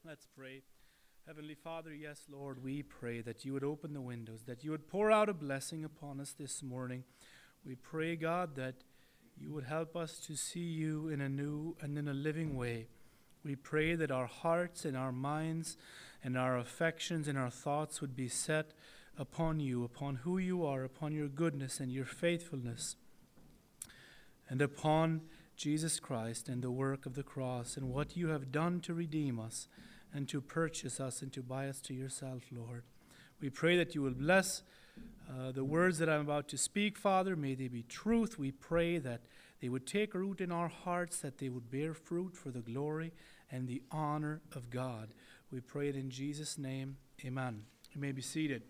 Let's pray. Heavenly Father, yes, Lord, we pray that you would open the windows, that you would pour out a blessing upon us this morning. We pray, God, that you would help us to see you in a new and in a living way. We pray that our hearts and our minds and our affections and our thoughts would be set upon you, upon who you are, upon your goodness and your faithfulness, and upon Jesus Christ and the work of the cross and what you have done to redeem us and to purchase us and to buy us to yourself, Lord. We pray that you will bless the words that I'm about to speak, Father. May they be truth. We pray that they would take root in our hearts, that they would bear fruit for the glory and the honor of God. We pray it in Jesus' name. Amen. You may be seated.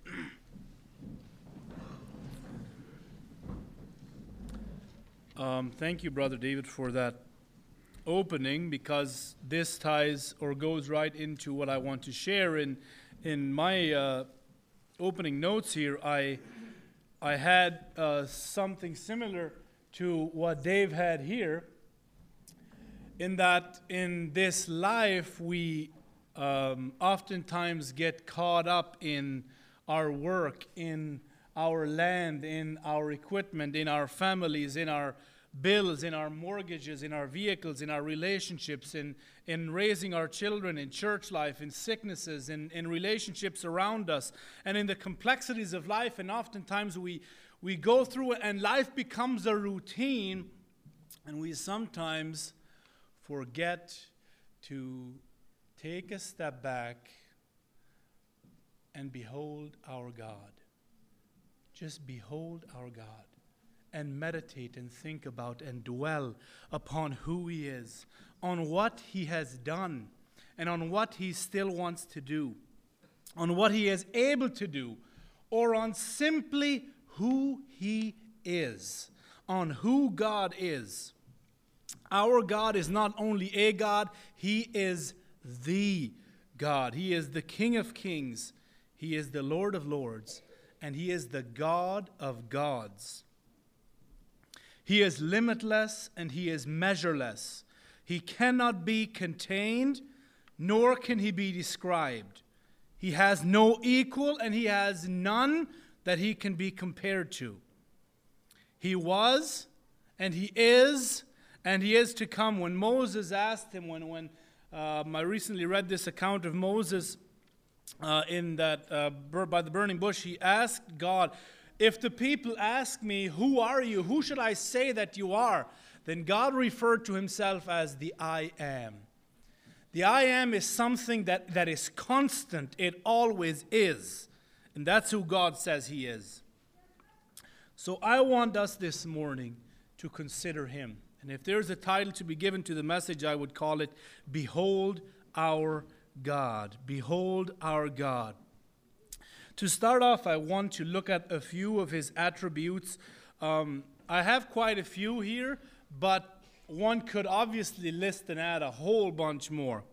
Thank you, Brother David, for that opening, because this ties or goes right into what I want to share. In my opening notes here, I had something similar to what Dave had here, in that in this life we oftentimes get caught up in our work, in our land, in our equipment, in our families, in our bills, in our mortgages, in our vehicles, in our relationships, in raising our children, in church life, in sicknesses, in relationships around us, and in the complexities of life. And oftentimes we go through it and life becomes a routine, and we sometimes forget to take a step back and behold our God. Just behold our God and meditate and think about and dwell upon who He is, on what He has done, and on what He still wants to do, on what He is able to do, or on simply who He is, on who God is. Our God is not only a God, He is the God. He is the King of Kings. He is the Lord of Lords. And He is the God of gods. He is limitless and He is measureless. He cannot be contained, nor can He be described. He has no equal and He has none that He can be compared to. He was and He is to come. When Moses asked Him, when I recently read this account of Moses in that by the burning bush, he asked God, if the people ask me, who are you? Who should I say that you are? Then God referred to Himself as the I am. The I am is something that is constant. It always is. And that's who God says He is. So I want us this morning to consider Him. And if there's a title to be given to the message, I would call it, Behold Our God. Behold our God. To start off, I want to look at a few of His attributes. I have quite a few here, but one could obviously list and add a whole bunch more.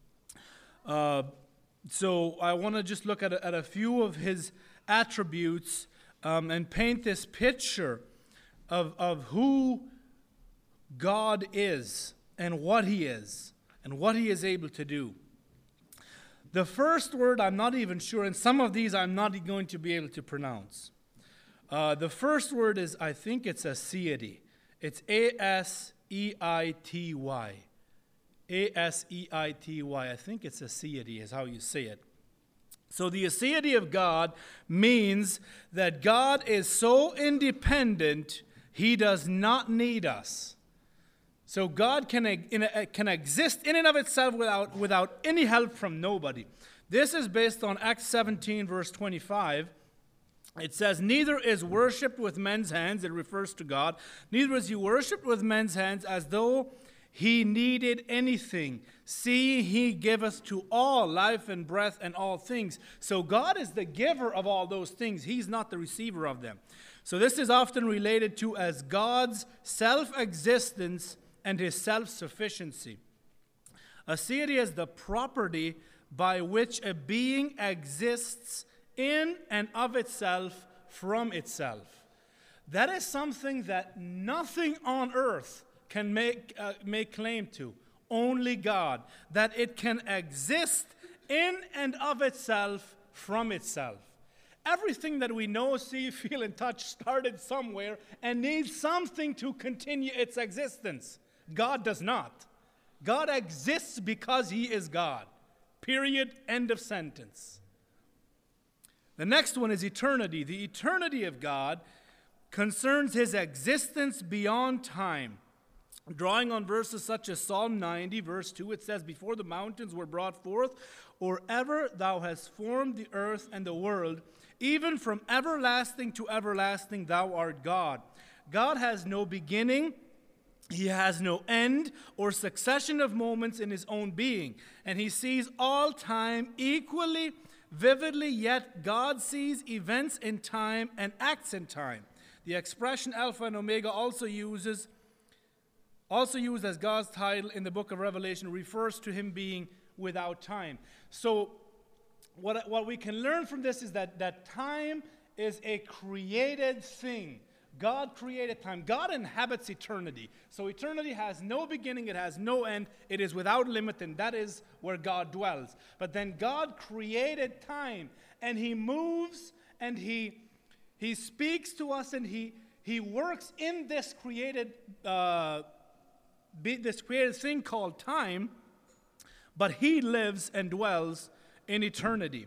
So I want to just look at a few of His attributes and paint this picture of who God is and what He is able to do. The first word I'm not even sure, and some of these I'm not going to be able to pronounce. The first word is, I think it's aseity. It's A-S-E-I-T-Y. A-S-E-I-T-Y. I think it's aseity is how you say it. So the aseity of God means that God is so independent, He does not need us. So God can exist in and of itself without any help from nobody. This is based on Acts 17, verse 25. It says, neither is worshipped with men's hands, it refers to God, neither is He worshipped with men's hands as though He needed anything. See, He giveth to all life and breath and all things. So God is the giver of all those things. He's not the receiver of them. So this is often related to as God's self-existence and His self-sufficiency. Aseity is the property by which a being exists in and of itself from itself. That is something that nothing on earth can make claim to. only God, that it can exist in and of itself from itself. Everything that we know, see, feel, and touch started somewhere and needs something to continue its existence. God does not. God exists because He is God. Period. End of sentence. The next one is eternity. The eternity of God concerns His existence beyond time. Drawing on verses such as Psalm 90, verse 2, it says, "Before the mountains were brought forth, or ever thou hast formed the earth and the world, even from everlasting to everlasting thou art God." God has no beginning, He has no end or succession of moments in His own being, and He sees all time equally, vividly, yet God sees events in time and acts in time. The expression Alpha and Omega also used as God's title in the book of Revelation, refers to Him being without time. So what we can learn from this is that time is a created thing. God created time. God inhabits eternity. So eternity has no beginning, it has no end, it is without limit, and that is where God dwells. But then God created time, and He moves, and He speaks to us, and He works in this created thing called time, but He lives and dwells in eternity.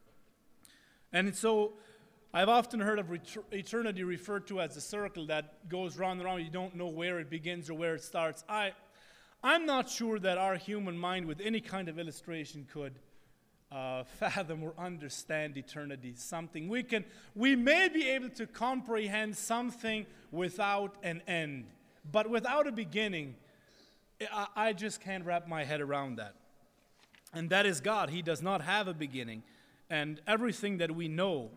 And so I've often heard of eternity referred to as a circle that goes round and round. You don't know where it begins or where it starts. I'm not sure that our human mind, with any kind of illustration, could fathom or understand eternity. Something we may be able to comprehend something without an end, but without a beginning, I just can't wrap my head around that. And that is God. He does not have a beginning, and everything that we know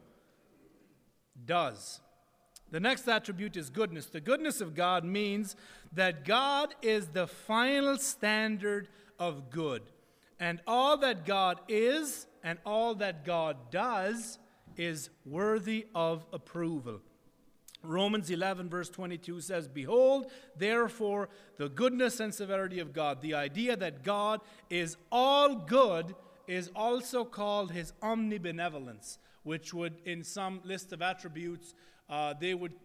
does. The next attribute is goodness. The goodness of God means that God is the final standard of good. And all that God is and all that God does is worthy of approval. Romans 11 verse 22 says, "Behold, therefore, the goodness and severity of God." The idea that God is all good is also called His omnibenevolence, which would, in some list of attributes, they would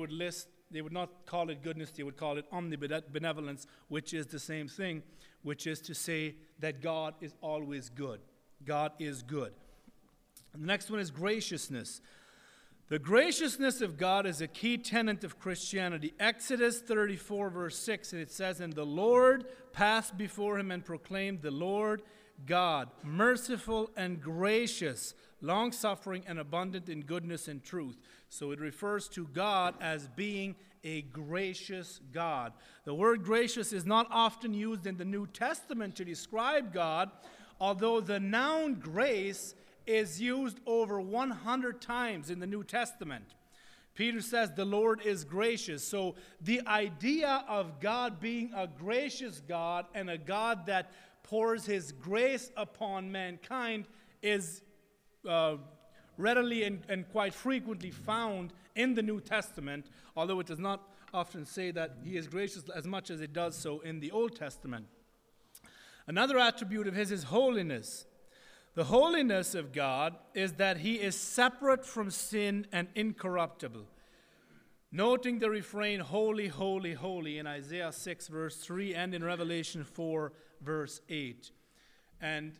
not call it goodness, they would call it omnibenevolence, which is the same thing, which is to say that God is always good. God is good. The next one is graciousness. The graciousness of God is a key tenet of Christianity. Exodus 34 verse 6, and it says, "And the Lord passed before him and proclaimed, the Lord God, merciful and gracious, long-suffering and abundant in goodness and truth." So it refers to God as being a gracious God. The word gracious is not often used in the New Testament to describe God, although the noun grace is used over 100 times in the New Testament. Peter says the Lord is gracious. So the idea of God being a gracious God and a God that pours His grace upon mankind is readily and quite frequently found in the New Testament, although it does not often say that He is gracious as much as it does so in the Old Testament. Another attribute of His is holiness. The holiness of God is that He is separate from sin and incorruptible. Noting the refrain, "Holy, holy, holy," in Isaiah 6 verse 3 and in Revelation 4 verse 8. And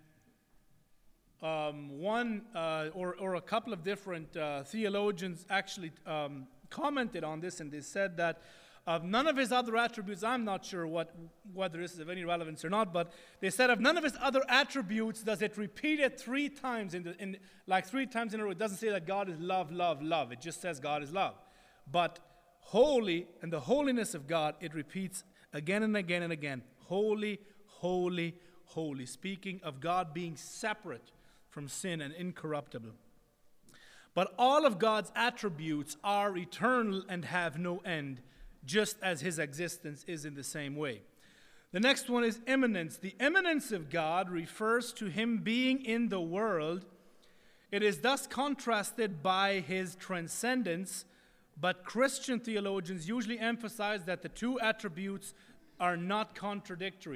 one or a couple of different theologians actually commented on this, and they said that of none of His other attributes, I'm not sure whether this is of any relevance or not, but they said of none of His other attributes does it repeat it three times in three times in a row. It doesn't say that God is love, love, love. It just says God is love. But holy and the holiness of God, it repeats again and again and again. Holy, holy, holy. Speaking of God being separate from sin and incorruptible. But all of God's attributes are eternal and have no end, just as His existence is in the same way. The next one is immanence. The immanence of God refers to Him being in the world. It is thus contrasted by His transcendence, but Christian theologians usually emphasize that the two attributes are not contradictory.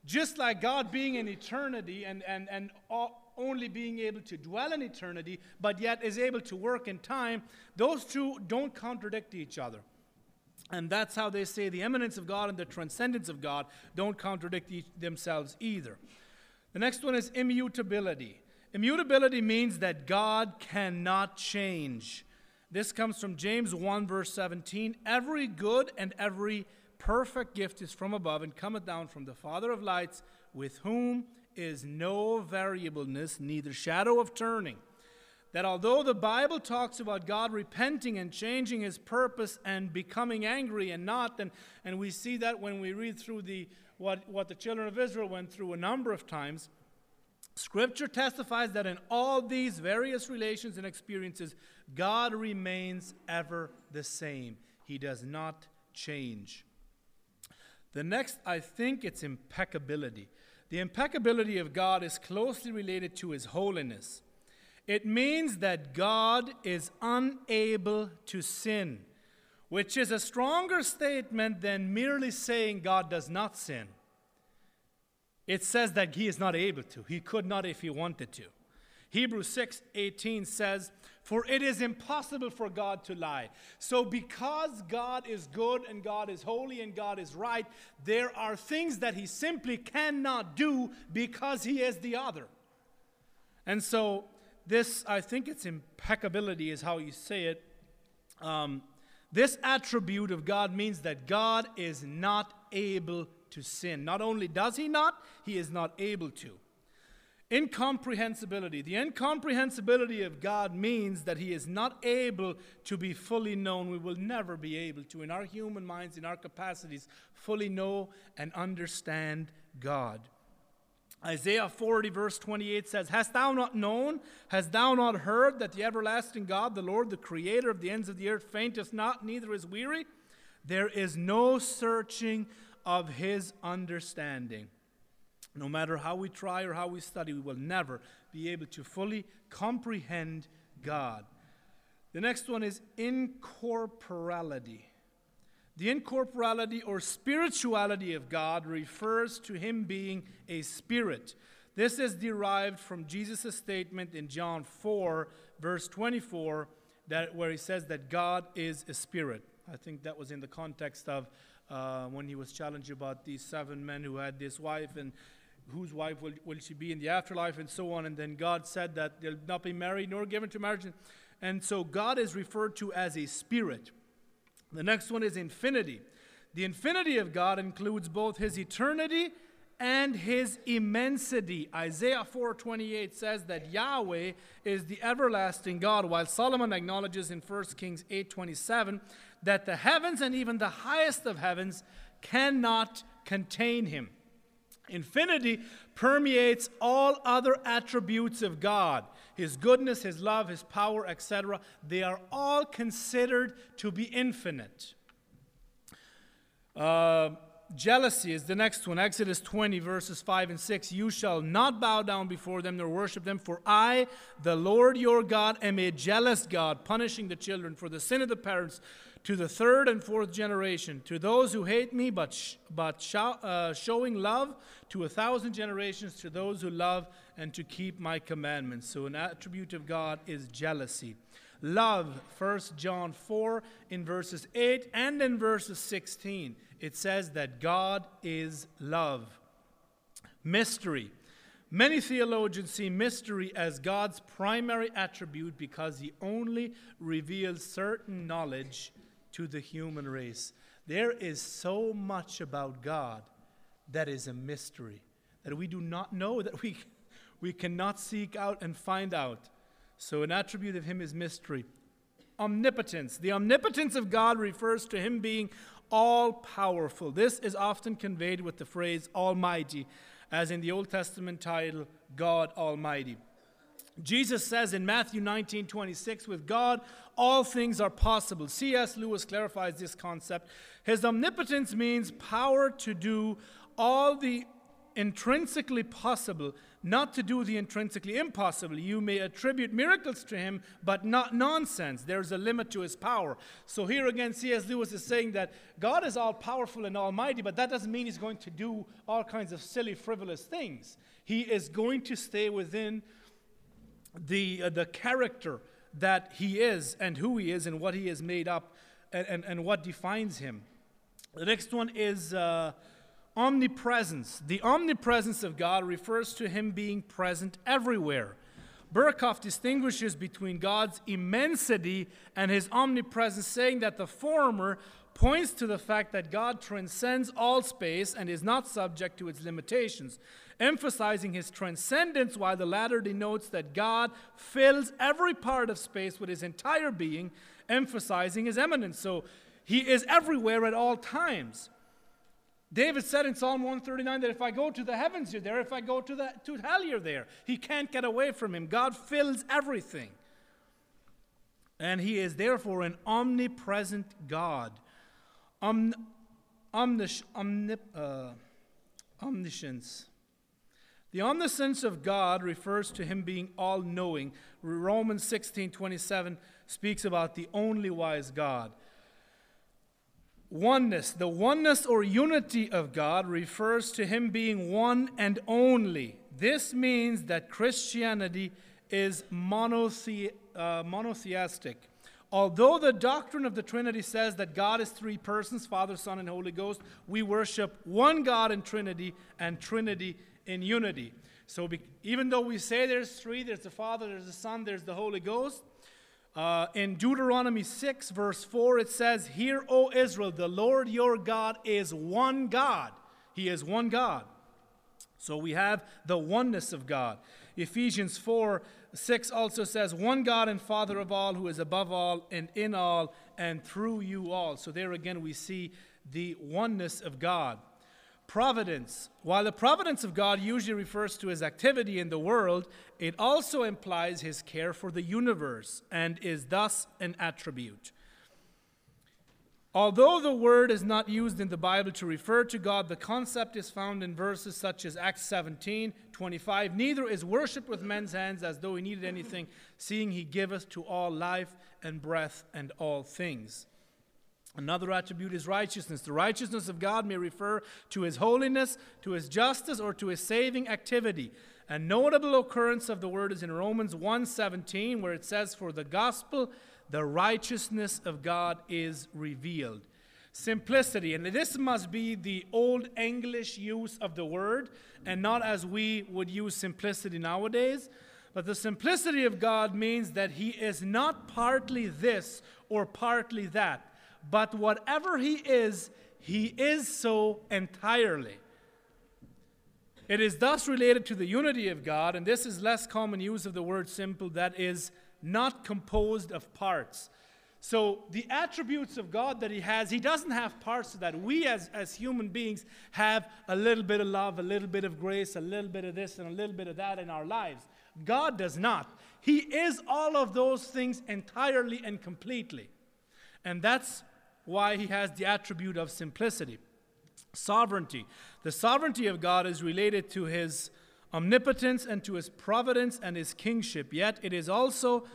Just like God being in eternity and only being able to dwell in eternity, but yet is able to work in time, those two don't contradict each other. And that's how they say the immanence of God and the transcendence of God don't contradict themselves either. The next one is immutability. Immutability means that God cannot change. This comes from James 1, verse 17. Every good and every perfect gift is from above and cometh down from the Father of lights, with whom is no variableness, neither shadow of turning. That although the Bible talks about God repenting and changing his purpose and becoming angry and not, and we see that when we read through what the children of Israel went through a number of times, Scripture testifies that in all these various relations and experiences, God remains ever the same. He does not change. The next, I think it's impeccability. The impeccability of God is closely related to his holiness. It means that God is unable to sin, which is a stronger statement than merely saying God does not sin. It says that he is not able to. He could not if he wanted to. Hebrews 6:18 says, "For it is impossible for God to lie." So because God is good and God is holy and God is right, there are things that he simply cannot do because he is the other. And so this, I think it's impeccability is how you say it. This attribute of God means that God is not able to sin. Not only does he not, he is not able to. Incomprehensibility. The incomprehensibility of God means that he is not able to be fully known. We will never be able to, in our human minds, in our capacities, fully know and understand God. Isaiah 40, verse 28 says, "Hast thou not known, hast thou not heard, that the everlasting God, the Lord, the creator of the ends of the earth, fainteth not, neither is weary? There is no searching of his understanding." No matter how we try or how we study, we will never be able to fully comprehend God. The next one is incorporality. The incorporality or spirituality of God refers to him being a spirit. This is derived from Jesus' statement in John 4, verse 24, where he says that God is a spirit. I think that was in the context of when he was challenged about these 7 men who had this wife and whose wife will she be in the afterlife and so on. And then God said that they'll not be married nor given to marriage. And so God is referred to as a spirit. The next one is infinity. The infinity of God includes both his eternity and his immensity. Isaiah 4:28 says that Yahweh is the everlasting God, while Solomon acknowledges in 1 Kings 8:27 that the heavens and even the highest of heavens cannot contain him. Infinity permeates all other attributes of God. His goodness, his love, his power, etc. They are all considered to be infinite. Jealousy is the next one. Exodus 20, verses 5 and 6. "You shall not bow down before them nor worship them, for I, the Lord your God, am a jealous God, punishing the children for the sin of the parents to the 3rd and 4th generation, to those who hate me, but showing love to 1,000 generations to those who love and to keep my commandments." So an attribute of God is jealousy. Love, 1 John 4 in verses 8 and in verses 16. It says that God is love. Mystery. Many theologians see mystery as God's primary attribute because he only reveals certain knowledge to the human race. There is so much about God that is a mystery, that we do not know, that we cannot seek out and find out. So an attribute of him is mystery. Omnipotence. The omnipotence of God refers to him being all-powerful. This is often conveyed with the phrase Almighty, as in the Old Testament title, God Almighty. Jesus says in Matthew 19:26, "With God, all things are possible." C.S. Lewis clarifies this concept. His omnipotence means power to do all the intrinsically possible, not to do the intrinsically impossible. You may attribute miracles to him, but not nonsense. There's a limit to his power. So here again, C.S. Lewis is saying that God is all-powerful and almighty, but that doesn't mean he's going to do all kinds of silly, frivolous things. He is going to stay within the character that he is and who he is and what he is made up and what defines him. The next one is omnipresence. The omnipresence of God refers to him being present everywhere. Berkhoff distinguishes between God's immensity and his omnipresence, saying that the former points to the fact that God transcends all space and is not subject to its limitations, emphasizing his transcendence, while the latter denotes that God fills every part of space with his entire being, emphasizing his immanence. So he is everywhere at all times. David said in Psalm 139 that if I go to the heavens, you're there. If I go to hell, you're there. He can't get away from him. God fills everything. And he is therefore an omnipresent God. Omniscience. The omniscience of God refers to him being all-knowing. Romans 16:27 speaks about the only wise God. Oneness. The oneness or unity of God refers to him being one and only. This means that Christianity is monotheistic. Although the doctrine of the Trinity says that God is three persons, Father, Son, and Holy Ghost, we worship one God in Trinity and Trinity in unity. So even though we say there's three, there's the Father, there's the Son, there's the Holy Ghost, in Deuteronomy 6, verse 4, it says, "Hear, O Israel, the Lord your God is one God." He is one God. So we have the oneness of God. Ephesians 4:6 also says, "One God and Father of all, who is above all and in all and through you all." So there again we see the oneness of God. Providence. While the providence of God usually refers to his activity in the world, it also implies his care for the universe and is thus an attribute. Although the word is not used in the Bible to refer to God, the concept is found in verses such as Acts 17:25. "Neither is worship with men's hands as though he needed anything, seeing he giveth to all life and breath and all things." Another attribute is righteousness. The righteousness of God may refer to his holiness, to his justice, or to his saving activity. A notable occurrence of the word is in Romans 1:17, where it says, "For the gospel, the righteousness of God is revealed." Simplicity, and this must be the old English use of the word, and not as we would use simplicity nowadays. But the simplicity of God means that he is not partly this or partly that, but whatever he is so entirely. It is thus related to the unity of God, and this is less common use of the word simple, that is not composed of parts. So the attributes of God that he has, he doesn't have parts to that. We as human beings have a little bit of love, a little bit of grace, a little bit of this and a little bit of that in our lives. God does not. He is all of those things entirely and completely. And that's why he has the attribute of simplicity. Sovereignty. The sovereignty of God is related to his omnipotence and to his providence and his kingship. Yet it is also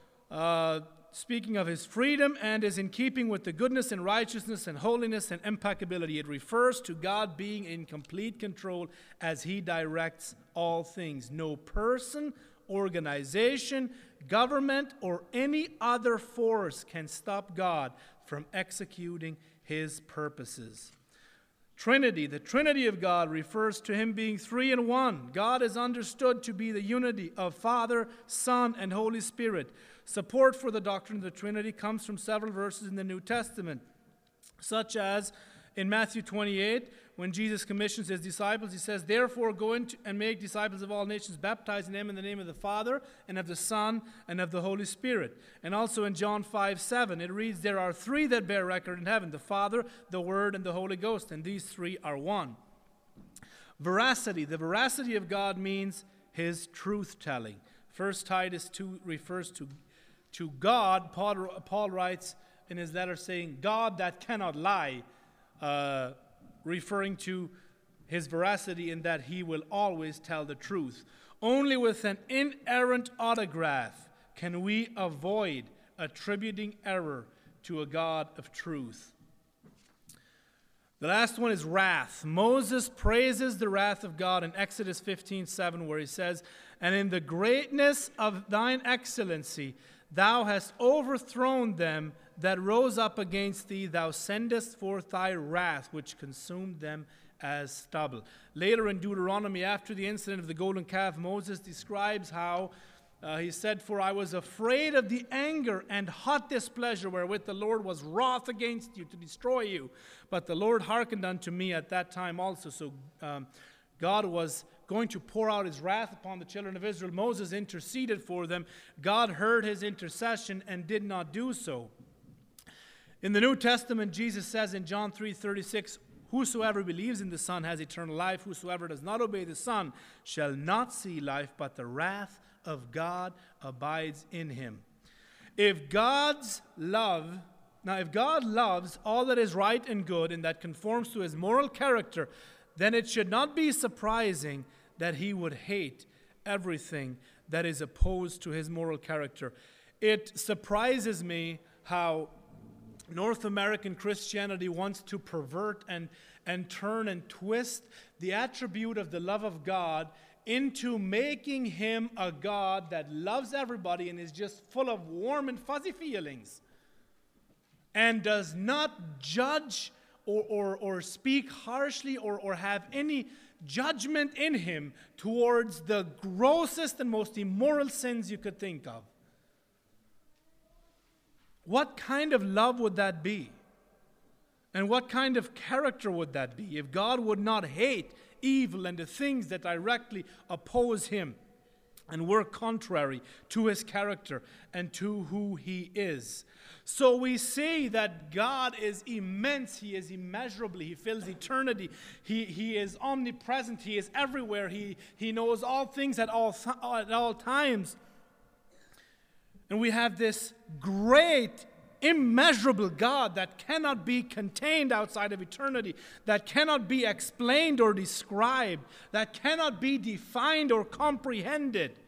speaking of his freedom and is in keeping with the goodness and righteousness and holiness and impeccability. It refers to God being in complete control as he directs all things. No person, organization, government, or any other force can stop God from executing his purposes. Trinity. The Trinity of God refers to him being three in one. God is understood to be the unity of Father, Son, and Holy Spirit. Support for the doctrine of the Trinity comes from several verses in the New Testament, such as in Matthew 28, when Jesus commissions his disciples, he says, "Therefore go and make disciples of all nations, baptizing them in the name of the Father, and of the Son, and of the Holy Spirit." And also in John 5:7, it reads, "There are three that bear record in heaven, the Father, the Word, and the Holy Ghost, and these three are one." Veracity. The veracity of God means his truth-telling. 1 Titus 2 refers to God. Paul writes in his letter saying, "God that cannot lie," referring to his veracity in that he will always tell the truth. Only with an inerrant autograph can we avoid attributing error to a God of truth. The last one is wrath. Moses praises the wrath of God in Exodus 15:7, where he says, "And in the greatness of thine excellency, thou hast overthrown them that rose up against thee. Thou sendest forth thy wrath, which consumed them as stubble." Later in Deuteronomy, after the incident of the golden calf, Moses describes how he said, "For I was afraid of the anger and hot displeasure wherewith the Lord was wroth against you to destroy you. But the Lord hearkened unto me at that time also." So God was going to pour out his wrath upon the children of Israel. Moses interceded for them. God heard his intercession and did not do so. In the New Testament, Jesus says in John 3:36, "Whosoever believes in the Son has eternal life. Whosoever does not obey the Son shall not see life, but the wrath of God abides in him." If God loves all that is right and good and that conforms to his moral character, then it should not be surprising that he would hate everything that is opposed to his moral character. It surprises me how North American Christianity wants to pervert and turn and twist the attribute of the love of God into making him a God that loves everybody and is just full of warm and fuzzy feelings and does not judge or speak harshly or have any judgment in him towards the grossest and most immoral sins you could think of. What kind of love would that be? And what kind of character would that be if God would not hate evil and the things that directly oppose him and work contrary to his character and to who he is? So we see that God is immense. He is immeasurable. He fills eternity. He is omnipresent. He is everywhere. He knows all things at all times. And we have this great, immeasurable God that cannot be contained outside of eternity, that cannot be explained or described, that cannot be defined or comprehended.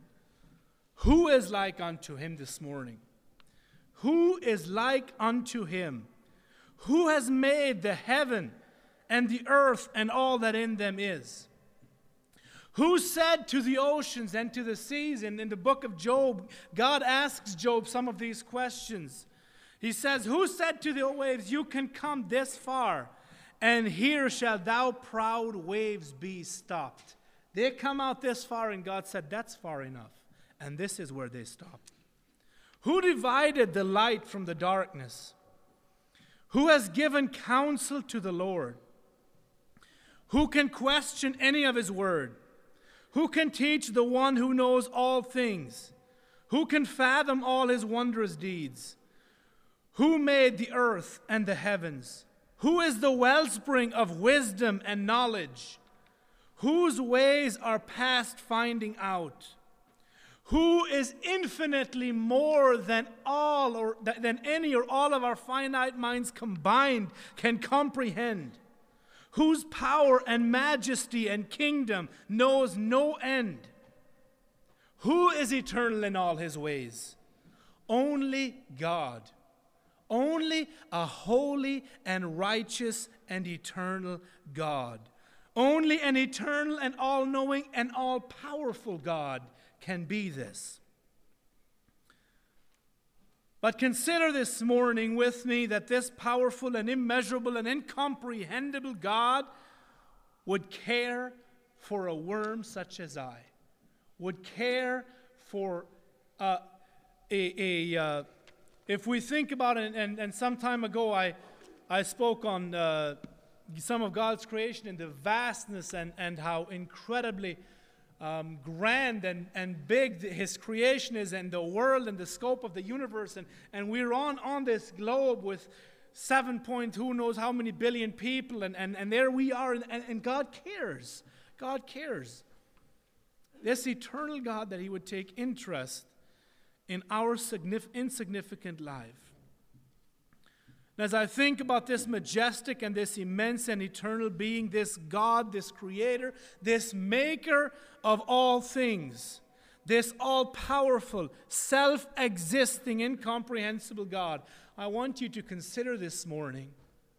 Who is like unto him this morning? Who is like unto him? Who has made the heaven and the earth and all that in them is? Who said to the oceans and to the seas? And in the book of Job, God asks Job some of these questions. He says, "Who said to the waves, you can come this far, and here shall thou proud waves be stopped?" They come out this far, and God said, "That's far enough." And this is where they stop. Who divided the light from the darkness? Who has given counsel to the Lord? Who can question any of his word? Who can teach the one who knows all things? Who can fathom all his wondrous deeds? Who made the earth and the heavens? Who is the wellspring of wisdom and knowledge? Whose ways are past finding out? Who is infinitely more than all or than any or all of our finite minds combined can comprehend? Whose power and majesty and kingdom knows no end? Who is eternal in all his ways? Only God. Only a holy and righteous and eternal God. Only an eternal and all-knowing and all-powerful God can be this. But consider this morning with me that this powerful and immeasurable and incomprehensible God would care for a worm such as I, would care for if we think about it, and some time ago I spoke on some of God's creation and the vastness and how incredibly grand and big his creation is, and the world and the scope of the universe, and we're on this globe with 7 point who knows how many billion people, and there we are, and God cares. God cares. This eternal God, that he would take interest in our insignificant life. And as I think about this majestic and this immense and eternal being, this God, this creator, this maker of all things, this all-powerful, self-existing, incomprehensible God, I want you to consider this morning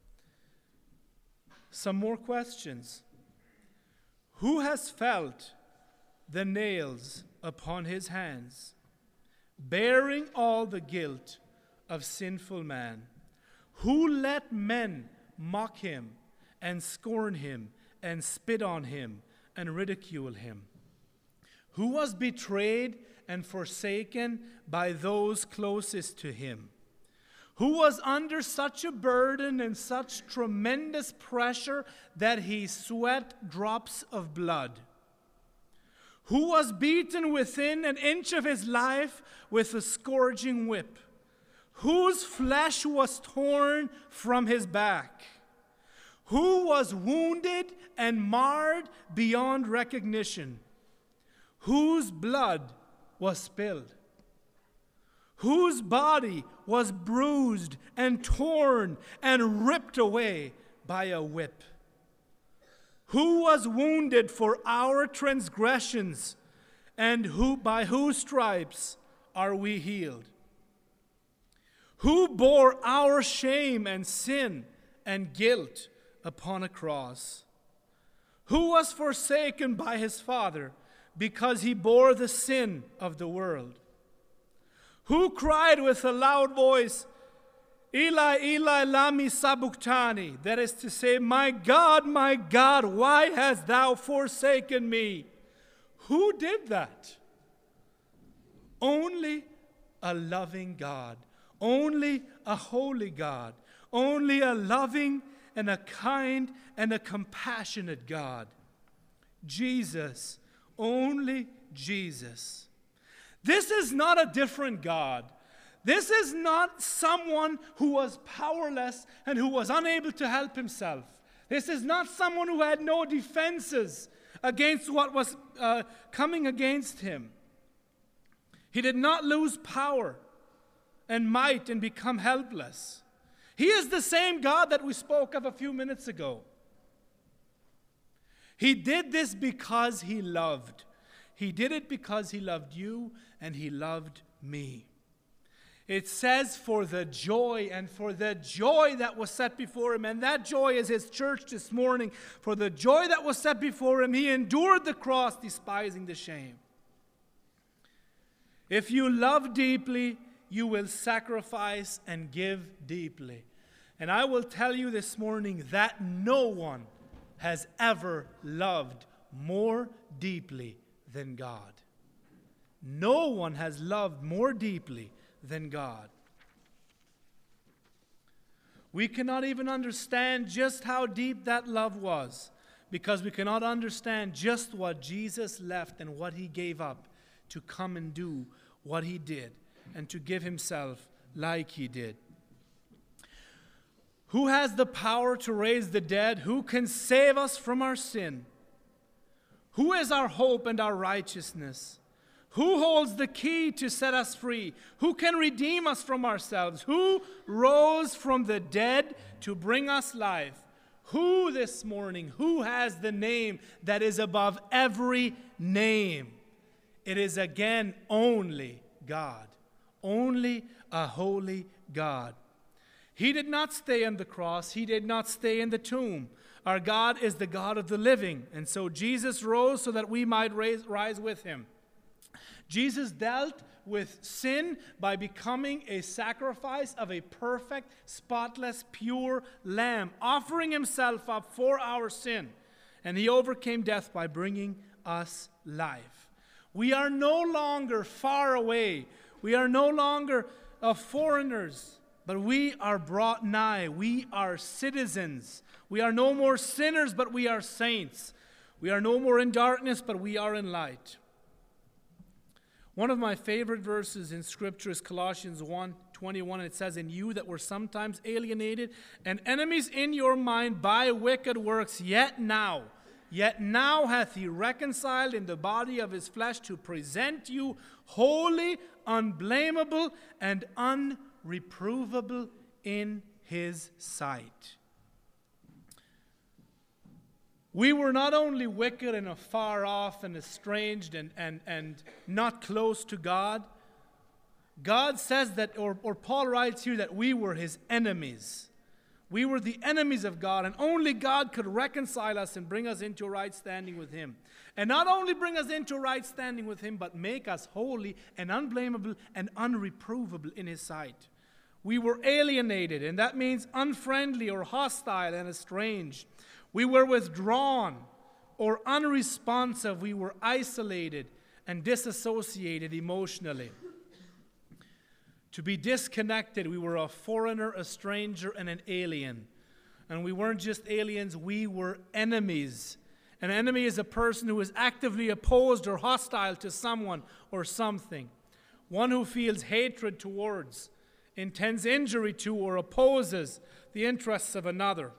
some more questions. Who has felt the nails upon his hands, bearing all the guilt of sinful man? Who let men mock him and scorn him and spit on him and ridicule him? Who was betrayed and forsaken by those closest to him? Who was under such a burden and such tremendous pressure that he sweat drops of blood? Who was beaten within an inch of his life with a scourging whip? Whose flesh was torn from his back? Who was wounded and marred beyond recognition? Whose blood was spilled? Whose body was bruised and torn and ripped away by a whip? Who was wounded for our transgressions, and by whose stripes are we healed? Who bore our shame and sin and guilt upon a cross? Who was forsaken by his Father because he bore the sin of the world? Who cried with a loud voice, Eli, Eli, lama sabachthani? That is to say, my God, why hast thou forsaken me? Who did that? Only a loving God. Only a holy God. Only a loving and a kind and a compassionate God. Jesus. Only Jesus. This is not a different God. This is not someone who was powerless and who was unable to help himself. This is not someone who had no defenses against what was coming against him. He did not lose power and might and become helpless. He is the same God that we spoke of a few minutes ago. He did this because he loved. He did it because he loved you and he loved me. It says for the joy that was set before him, and that joy is his church this morning. For the joy that was set before him, he endured the cross, despising the shame. If you love deeply, you will sacrifice and give deeply. And I will tell you this morning that no one has ever loved more deeply than God. No one has loved more deeply than God. We cannot even understand just how deep that love was, because we cannot understand just what Jesus left and what he gave up to come and do what he did and to give himself like he did. Who has the power to raise the dead? Who can save us from our sin? Who is our hope and our righteousness? Who holds the key to set us free? Who can redeem us from ourselves? Who rose from the dead to bring us life? Who this morning, who has the name that is above every name? It is again only God. Only a holy God. He did not stay on the cross. He did not stay in the tomb. Our God is the God of the living. And so Jesus rose so that we might rise with him. Jesus dealt with sin by becoming a sacrifice of a perfect, spotless, pure lamb, offering himself up for our sin. And he overcame death by bringing us life. We are no longer far away. We are no longer foreigners, but we are brought nigh. We are citizens. We are no more sinners, but we are saints. We are no more in darkness, but we are in light. One of my favorite verses in Scripture is Colossians 1:21. It says, "In you that were sometimes alienated and enemies in your mind by wicked works, yet now hath he reconciled in the body of his flesh to present you holy, unblameable, and unreprovable in his sight. We were not only wicked and afar off and estranged and not close to God. God says that, or Paul writes here, that we were his enemies. We were the enemies of God, and only God could reconcile us and bring us into a right standing with him. And not only bring us into a right standing with him, but make us holy and unblameable and unreprovable in his sight. We were alienated, and that means unfriendly or hostile and estranged. We were withdrawn or unresponsive. We were isolated and disassociated emotionally. To be disconnected, we were a foreigner, a stranger, and an alien. And we weren't just aliens, we were enemies. An enemy is a person who is actively opposed or hostile to someone or something. One who feels hatred towards, intends injury to, or opposes the interests of another.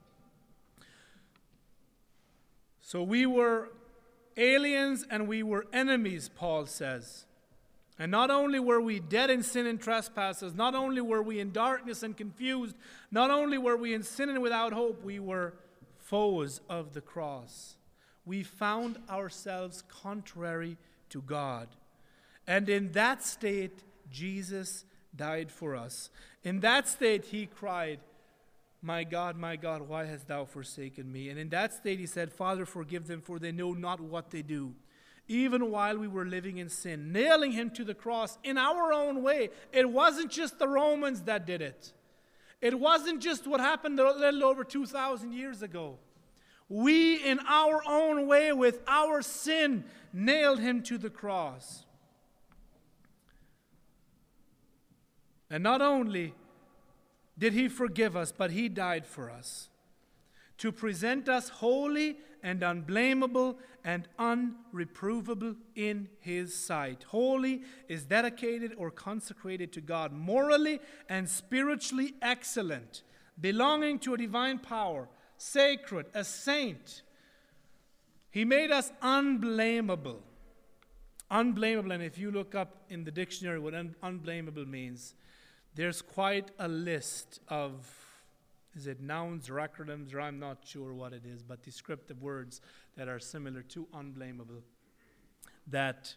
So we were aliens and we were enemies, Paul says. And not only were we dead in sin and trespasses, not only were we in darkness and confused, not only were we in sin and without hope, we were foes of the cross. We found ourselves contrary to God. And in that state, Jesus died for us. In that state, he cried, my God, why hast thou forsaken me? And in that state, he said, Father, forgive them, for they know not what they do. Even while we were living in sin, nailing him to the cross in our own way. It wasn't just the Romans that did it. It wasn't just what happened a little over 2,000 years ago. We, in our own way, with our sin, nailed him to the cross. And not only did he forgive us, but he died for us, to present us holy and unblameable and unreprovable in his sight. Holy is dedicated or consecrated to God, morally and spiritually excellent, belonging to a divine power, sacred, a saint. He made us unblameable. Unblameable, and if you look up in the dictionary what unblameable means, there's quite a list of, is it nouns or acronyms, or I'm not sure what it is, but descriptive words that are similar to unblameable that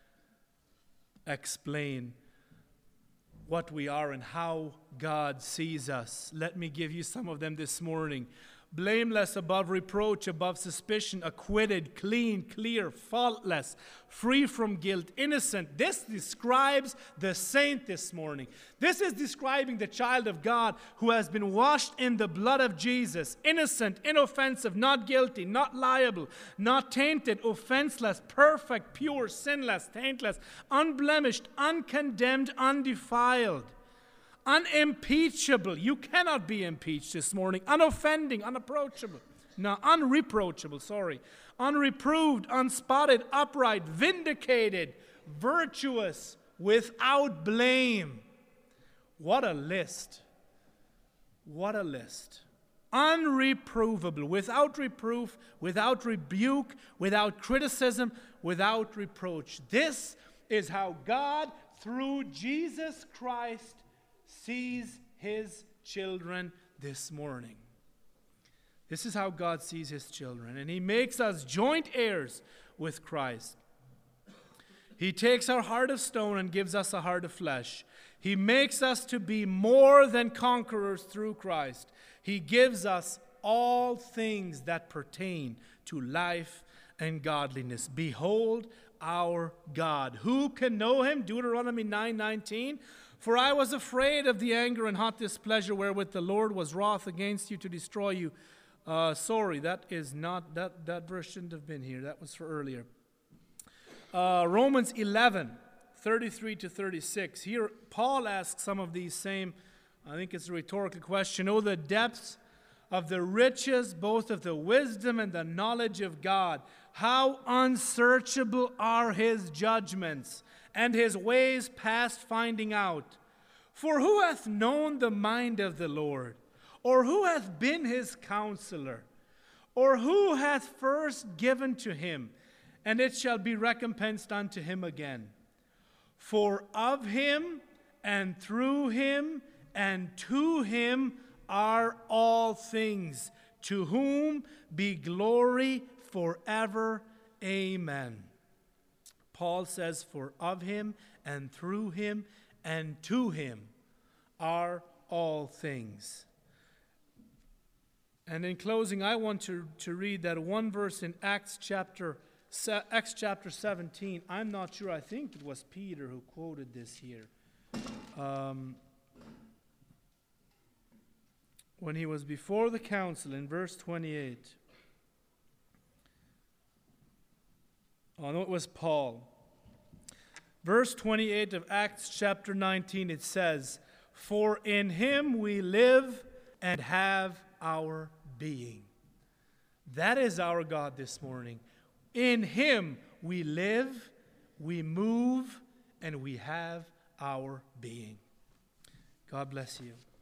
explain what we are and how God sees us. Let me give you some of them this morning. Blameless, above reproach, above suspicion, acquitted, clean, clear, faultless, free from guilt, innocent. This describes the saint this morning. This is describing the child of God who has been washed in the blood of Jesus. Innocent, inoffensive, not guilty, not liable, not tainted, offenseless, perfect, pure, sinless, taintless, unblemished, uncondemned, undefiled. Unimpeachable. You cannot be impeached this morning. Unoffending, unapproachable. No, unreproachable, sorry. Unreproved, unspotted, upright, vindicated, virtuous, without blame. What a list. What a list. Unreprovable, without reproof, without rebuke, without criticism, without reproach. This is how God, through Jesus Christ, sees his children this morning. This is how God sees his children. And he makes us joint heirs with Christ. He takes our heart of stone and gives us a heart of flesh. He makes us to be more than conquerors through Christ. He gives us all things that pertain to life and godliness. Behold our God. Who can know him? Deuteronomy 9:19. For I was afraid of the anger and hot displeasure wherewith the Lord was wroth against you to destroy you. Sorry, that is not, that verse shouldn't have been here. That was for earlier. Romans 11:33-36. Here, Paul asks some of these same, I think it's a rhetorical question. Oh, the depths of the riches, both of the wisdom and the knowledge of God. How unsearchable are his judgments, and his ways past finding out. For who hath known the mind of the Lord? Or who hath been his counselor? Or who hath first given to him, and it shall be recompensed unto him again? For of him, and through him, and to him are all things, to whom be glory forever. Amen. Paul says, for of him and through him and to him are all things. And in closing, I want to read that one verse in Acts chapter 17. I'm not sure. I think it was Peter who quoted this here. When he was before the council in verse 28. Oh, no, it was Paul. Verse 28 of Acts chapter 19, it says, for in him we live and have our being. That is our God this morning. In him we live, we move, and we have our being. God bless you.